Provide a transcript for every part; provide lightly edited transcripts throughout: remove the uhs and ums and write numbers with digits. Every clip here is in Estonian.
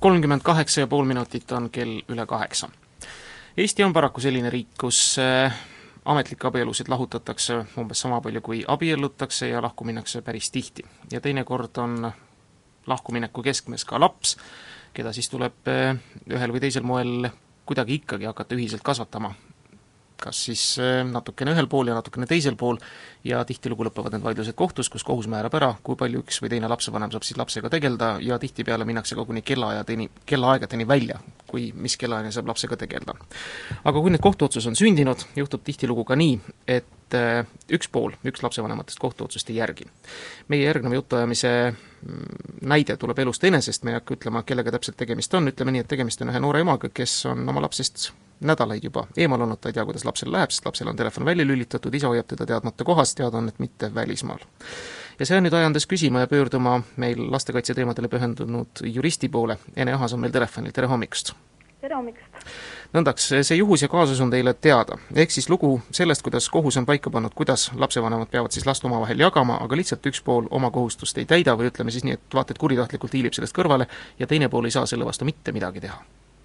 38,5 minutit on kell üle 8. Eesti on paraku selline riik, kus ametlikke abielusid lahutatakse umbes sama palju kui abiellutakse ja lahku minnakse päris tihti. Ja teinekord on lahkumineku keskmes ka laps, keda siis tuleb ühel või teisel moel kuidagi ikkagi hakata ühiselt kasvatama. Kas siis natukene ühel pool ja natukene teisel pool ja tihtilugu lõpevad need vaidlused kohtus, kus kohus määrab ära, kui palju üks või teine lapsevanem saab siis lapsega tegelda ja tihtipeale minnakse koguni kellaaegadeni välja, kui mis kellaajani saab lapsega tegelda. Aga kui need kohtuotsus on sündinud, juhtub tihtilugu ka nii, et üks lapsevanematest kohtuotsust ei järgi. Meie järgneva jutuajamise näide tuleb elust enesest, me ei hakka ütlema, kellega täpselt tegemist on, ütleme nii, et tegemist on ühe noore emaga, kes on oma lapsest nädalaid juba eemal olnud, ta ei tea, kuidas lapsel läheb, sest lapsel on telefon välja lülitatud, isa hoiab teda teadmata kohas, teada on, et mitte välismaal. Ja see on nüüd ajandas küsima ja pöörduma meil lastekaitse teemadele pühendunud juristi poole. Ene Ahas on meil telefonil, tere hommikust! Tere hommikust! Nõndaks, see juhus ja kaasus on teile teada. Ehk siis lugu sellest, kuidas kohus on paika pannud, kuidas lapsevanemad peavad siis last omavahel jagama, aga lihtsalt üks pool oma kohustust ei täida või ütleme siis nii, et vaata, et kuritahtlikult hiilib sellest kõrvale ja teine pool ei saa selle vastu mitte midagi teha.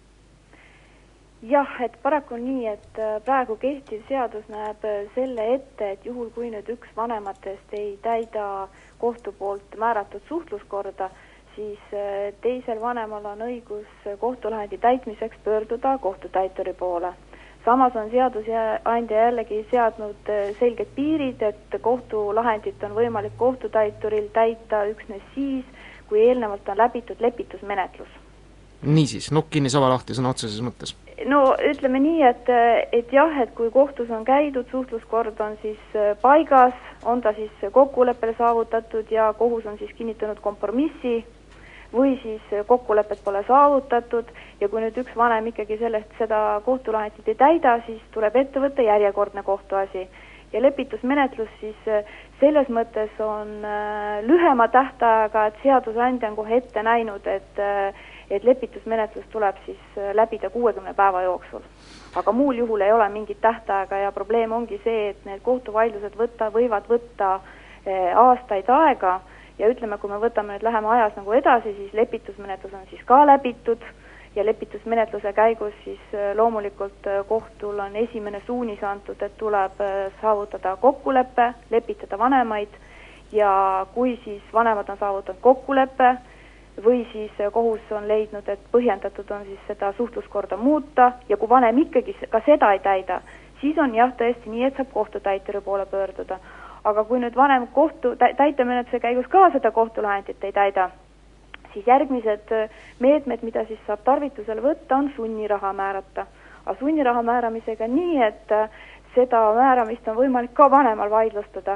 Jah, et paraku on nii, et praegu kehtiv seadus näeb selle ette, et juhul kui nüüd üks vanematest ei täida kohtu poolt määratud suhtluskorda, siis teisel vanemal on õigus kohtulahendi täitmiseks pöörduda kohtutäituri poole. Samas on seadusandja jällegi seadnud selged piirid, et kohtulahendit on võimalik kohtutäituril täita üksnes siis, kui eelnevalt on läbitud lepitusmenetlus. Niisiis, nokk kinni sava lahti sõna otseses mõttes. No ütleme nii, et jah, et kui kohtus on käidud, suhtluskord on siis paigas, on ta siis kokkuleppele saavutatud ja kohus on siis kinnitanud kompromissi või siis kokkulepet pole saavutatud ja kui nüüd üks vanem ikkagi seda kohtulahendit ei täida, siis tuleb ette võtta järjekordne kohtuasi. Ja lepitusmenetlus siis selles mõttes on lühema tähtaega, et seadusandja on kohe ette näinud, et lepitusmenetlus tuleb siis läbida 60 päeva jooksul. Aga muul juhul ei ole mingit tähtaega ja probleem ongi see, et need kohtuvaidlused võivad võtta aastaid aega ja ütleme, kui me võtame nüüd läheme ajas nagu edasi, siis lepitusmenetlus on siis ka läbitud ja lepitusmenetluse käigus siis loomulikult kohtul on esimene suunis antud, et tuleb saavutada kokkulepe, lepitada vanemaid ja kui siis vanemad on saavutanud kokkulepe või siis kohus on leidnud, et põhjendatud on siis seda suhtluskorda muuta ja kui vanem ikkagi ka seda ei täida, siis on jah tõesti nii, et saab kohtutäituri poole pöörduda. Aga kui nüüd vanem täitemenetluse käigus ka seda kohtulahendit ei täida, siis järgmised meetmed, mida siis saab tarvitusele võtta, on sunniraha määrata. Aga sunniraha määramisega nii, et seda määramist on võimalik ka vanemal vaidlustada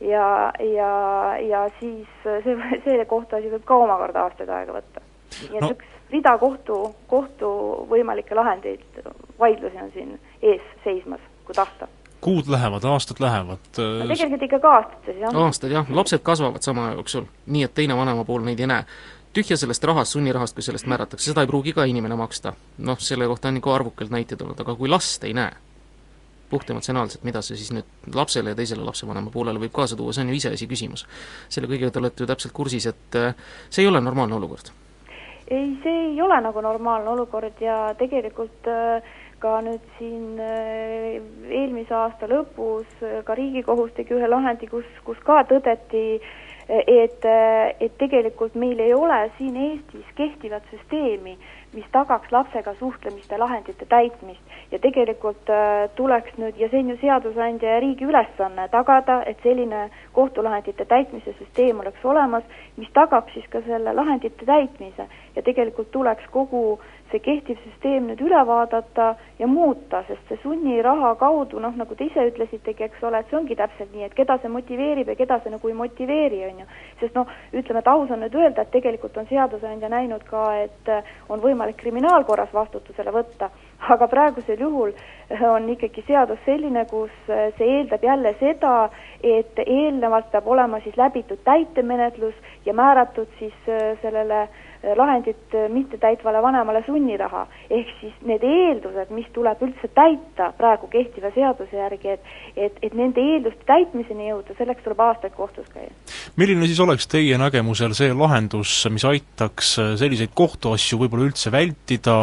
ja siis selle kohtuasi võib ka omakorda aastaid aega võtta. Nii et üks rida kohtu võimalikke lahendeid, vaidlusi on siin ees seismas, kui tahta. Kuud lähevad, aastad lähevad. No tegelikult ikka ka aastad siis, jah. Aastad, jah. Lapsed kasvavad sama jooksul, nii et teine vanema pool neid ei näe. Tühja sellest rahast, sunnirahast, kui sellest määratakse, seda ei pruugi ka inimene maksta. Noh, selle kohta on nagu arvukalt näited olnud, aga kui last ei näe, puht emotsionaalselt, mida see siis nüüd lapsele ja teisele lapsevanema poolele võib kaasa tuua, see on ju iseasi küsimus. Selle kõigega te olete ju täpselt kursis, et see ei ole normaalne olukord. Ei, see ei ole nagu normaalne olukord ja tegelikult ka nüüd siin eelmise aasta lõpus ka Riigikohus tegi ühe lahendi, kus ka tõdeti, et tegelikult meil ei ole siin Eestis kehtivat süsteemi, mis tagaks lapsega suhtlemiste lahendite täitmist ja tegelikult tuleks nüüd, ja see on ju seadusandja ja riigi ülesanne tagada, et selline kohtulahendite täitmise süsteem oleks olemas, mis tagab siis ka selle lahendite täitmise ja tegelikult tuleks kogu see kehtiv süsteem nüüd üle vaadata ja muuta, sest see sunniraha kaudu, noh, nagu te ise ütlesitegi, eks ole, et see ongi täpselt nii, et keda see motiveerib ja keda see nagu ei motiveeri, on ju. Sest noh, ütleme, et aus on nüüd öelda, et tegelikult on seadusandja näinud ka, et on võimalik kriminaalkorras vastutusele võtta, aga praegusel juhul on ikkagi seadus selline, kus see eeldab jälle seda, et eelnevalt peab olema siis läbitud täitemenetlus ja määratud siis sellele lahendit mitte täitvale vanemale sunniraha. Ehk siis need eeldused, mis tuleb üldse täita praegu kehtiva seaduse järgi, et nende eelduste täitmiseni jõuda, selleks tuleb aastaid kohtus käia. Milline siis oleks teie nägemusel see lahendus, mis aitaks selliseid kohtuasju võib-olla üldse vältida,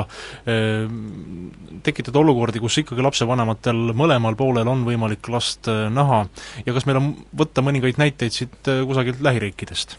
tekitada olukordi, kus ikkagi lapsevanematel mõlemal poolel on võimalik last näha ja kas meil on võtta mõningaid näiteid siit kusagilt lähiriikidest?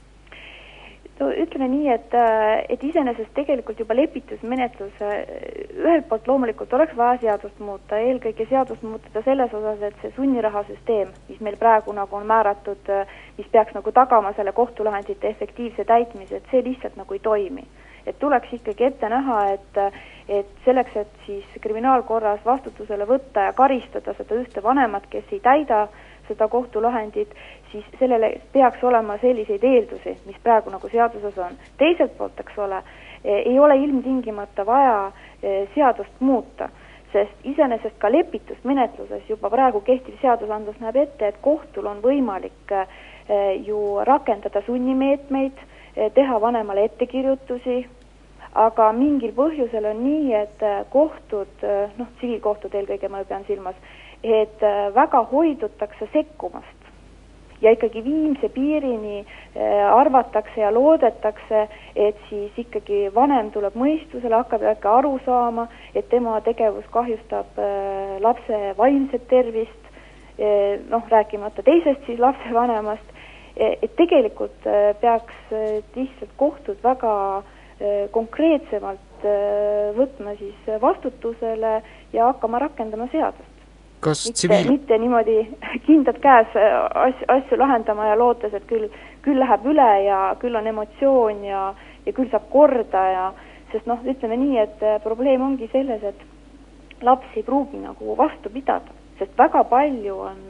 No, ütleme nii, et iseenesest tegelikult juba lepitusmenetlus ühelt poolt loomulikult oleks vaja seadust muuta, eelkõige seadust muuta selles osas, et see sunnirahasüsteem, mis meil praegu nagu on määratud, mis peaks nagu tagama selle kohtulahendite efektiivse täitmise, et see lihtsalt nagu ei toimi. Et tuleks ikkagi ette näha, et selleks, et siis kriminaalkorras vastutusele võtta ja karistada seda ühte vanemat, kes ei täida seda kohtulahendit, siis sellele peaks olema selliseid eeldusi, mis praegu nagu seaduses on. Teiselt poolt, eks ole, ei ole ilmtingimata vaja seadust muuta, sest iseenesest ka lepitusmenetluses juba praegu kehtiv seadusandlus näeb ette, et kohtul on võimalik ju rakendada sunnimeetmeid, teha vanemale ettekirjutusi, aga mingil põhjusel on nii, et kohtud, tsiviilkohtud eelkõige ma pean silmas, et väga hoidutakse sekkumast ja ikkagi viimse piirini arvatakse ja loodetakse, et siis ikkagi vanem tuleb mõistusele, hakkab äkki aru saama, et tema tegevus kahjustab lapse vaimset tervist, rääkimata teisest siis lapsevanemast, et tegelikult peaks lihtsalt kohtud väga konkreetsemalt võtma siis vastutusele ja hakkama rakendama seadust. Mitte niimoodi kindad käes asju lahendama ja lootes, et küll läheb üle ja küll on emotsioon ja küll saab korda sest ütleme nii, et probleem ongi selles, et laps ei pruugi nagu vastu pidada, sest väga palju on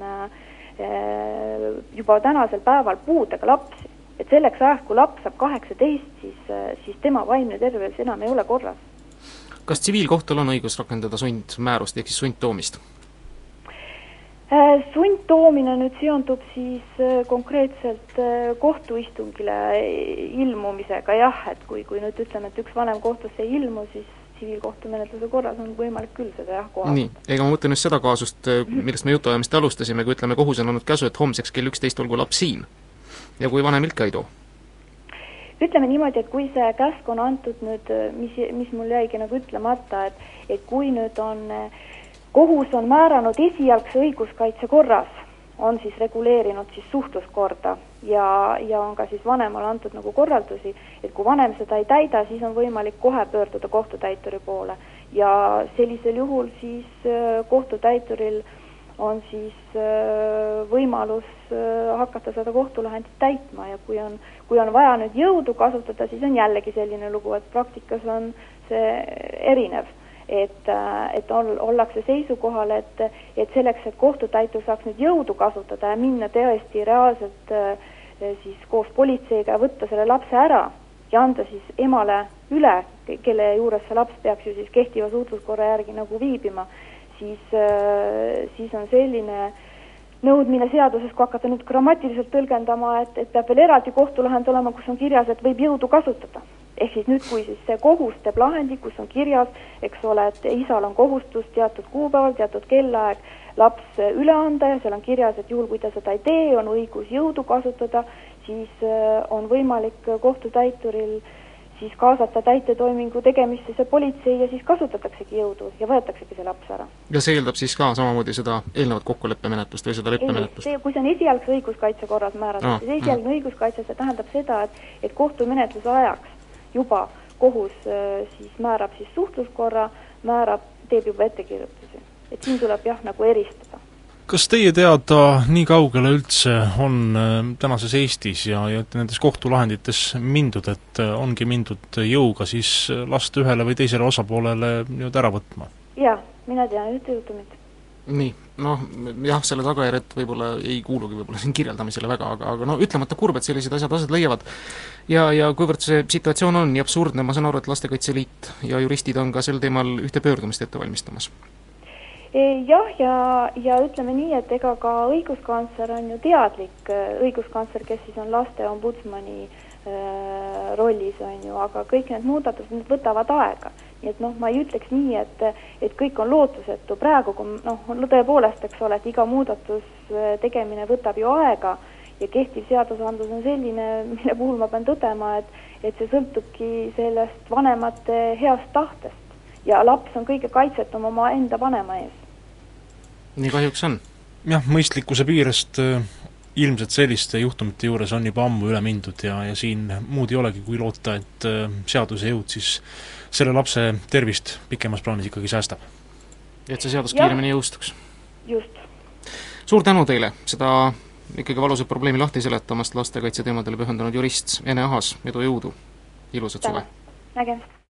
juba tänasel päeval puudega lapsi, et selleks ajaks, kui laps saab 18, siis tema vaimne tervis enam ei ole korras. Kas tsiviilkohtul on õigus rakendada sundmäärust ehk siis sundtoomist? Sundtoomine nüüd seondub siis konkreetselt kohtuistungile ilmumisega, jah, et kui nüüd ütleme, et üks vanem kohtusse ei ilmu, siis tsiviilkohtumenetluse korras on võimalik küll seda kohaldada. Nii, ega ma mõtlen just seda kaasust, millest me jutuajamist alustasime, kui ütleme, kohus on olnud käsu, et homseks kell 11 olgu laps siin ja kui vanem ilka ei too? Ütleme niimoodi, et kui see käsk on antud nüüd, mis mul jäigi nagu ütlemata, et kui nüüd on kohus on määranud esialgse õiguskaitse korras, on siis reguleerinud siis suhtluskorda ja on ka siis vanemale antud nagu korraldusi, et kui vanem seda ei täida, siis on võimalik kohe pöörduda kohtutäituri poole ja sellisel juhul siis kohtutäituril on siis võimalus hakata seda kohtulahendit täitma ja kui on vaja nüüd jõudu kasutada, siis on jällegi selline lugu, et praktikas on see erinev. Et ollakse seisukohal, et selleks, et kohtutäitur saaks nüüd jõudu kasutada ja minna tõesti reaalselt siis koos politseiga võtta selle lapse ära ja anda siis emale üle, kelle juures see laps peaks ju siis kehtiva suhtluskorra järgi nagu viibima, siis on selline nõudmine seaduses, kui hakata nüüd grammatiliselt tõlgendama, et peab veel eraldi kohtulahend olema, kus on kirjas, et võib jõudu kasutada. Ehk siis nüüd, kui siis see kohus teeb lahendi, kus on kirjas, eks ole, et isal on kohustus teatud kuupäeval, teatud kellaaeg laps üle anda ja seal on kirjas, et juhul, kui ta seda ei tee, on õigus jõudu kasutada, siis on võimalik kohtutäituril siis kaasata täitetoimingu tegemisse see politsei ja siis kasutataksegi jõudu ja võetaksegi see laps ära. Ja see eeldab siis ka samamoodi seda eelnevat kokkuleppemenetlust või seda leppemenetlust? Kui see on esialgse õiguskaitse korras määratud, siis esialgne õiguskaitse, see tähendab seda, et kohtumenetluse ajaks juba kohus siis määrab siis suhtluskorra, teeb juba ettekirjutusi. Et siin tuleb jah nagu eristada. Kas teie teada nii kaugele üldse on tänases Eestis ja nendes kohtulahendites mindud, et ongi mindud jõuga siis last ühele või teisele osapoolele nüüd ära võtma? Jaa, mina tean ühte juhtumit. nii, noh jah, selle tagajärjed võib-olla ei kuulugi võib-olla siin kirjeldamisele väga, aga no ütlemata kurb, et sellised asjad aset leiavad. Ja kuivõrd see situatsioon on nii absurdne, ma saan aru, et Lastekaitse Liit ja juristid on ka sel teemal ühte pöördumist ette valmistamas. Jah, ja ütleme nii, et ega ka õiguskantsler on ju teadlik, õiguskantsler, kes siis on laste ombudsmani rollis, on ju, aga kõik need muudatused, need võtavad aega. Nii et ma ei ütleks nii, et kõik on lootusetu. Praegu, kui tõepoolest, eks ole, et iga muudatus tegemine võtab ju aega ja kehtiv seadusandlus on selline, mille puhul ma pean tõdema, et see sõltubki sellest vanemate heast tahtest ja laps on kõige kaitsetum oma enda vanema ees. Nii kahjuks on. Jah, mõistlikkuse piirest ilmselt selliste juhtumite juures on juba ammu üle mindud ja siin muud ei olegi, kui loota, et seaduse jõud siis selle lapse tervist pikemas plaanis ikkagi säästab. Et see seadus kiiremini jõustuks. Just. Suur tänu teile, seda ikkagi valusat probleemi lahti seletamast lastekaitse teemadele pühendanud jurist Ene Ahas, edu jõudu, ilusat suve! Nägemist!